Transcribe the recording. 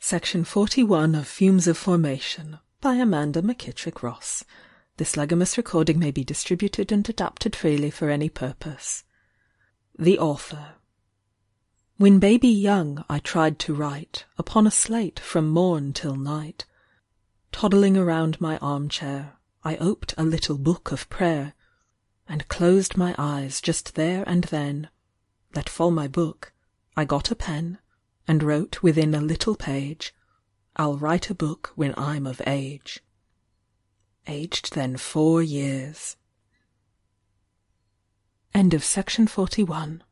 Section 41 of Fumes of Formation by Amanda McKittrick Ross. This legamus recording may be distributed and adapted freely for any purpose. The Author. When baby young I tried to write upon a slate from morn till night. Toddling around my armchair, I oped a little book of prayer, and closed my eyes just there and then, let fall my book, I got a pen, and wrote within a little page, I'll write a book when I'm of age. Aged then 4 years. End of section 41.